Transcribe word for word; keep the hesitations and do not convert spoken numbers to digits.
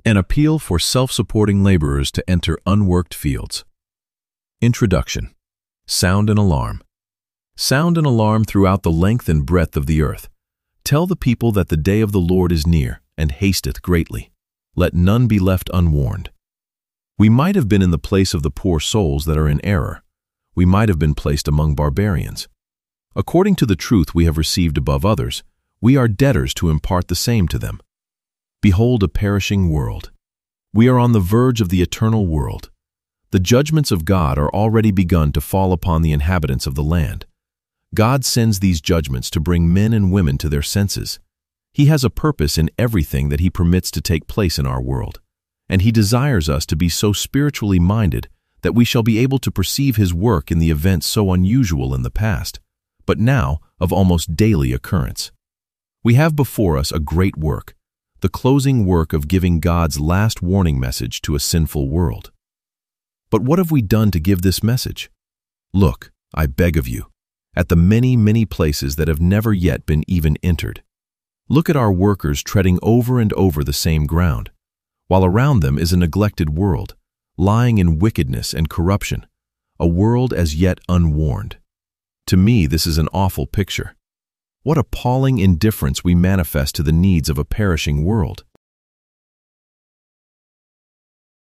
An appeal for self-supporting laborers to enter unworked fields. Introduction. Sound an alarm. Sound an alarm throughout the length and breadth of the earth. Tell the people that the day of the Lord is near, and hasteth greatly. Let none be left unwarned. We might have been in the place of the poor souls that are in error. We might have been placed among barbarians. According to the truth we have received above others, we are debtors to impart the same to them. Behold a perishing world. We are on the verge of the eternal world. The judgments of God are already begun to fall upon the inhabitants of the land. God sends these judgments to bring men and women to their senses. He has a purpose in everything that He permits to take place in our world, and He desires us to be so spiritually minded that we shall be able to perceive His work in the events so unusual in the past, but now of almost daily occurrence. We have before us a great work, the closing work of giving God's last warning message to a sinful world. But what have we done to give this message? Look, I beg of you, at the many, many places that have never yet been even entered. Look at our workers treading over and over the same ground, while around them is a neglected world, lying in wickedness and corruption, a world as yet unwarned. To me, this is an awful picture. What appalling indifference we manifest to the needs of a perishing world.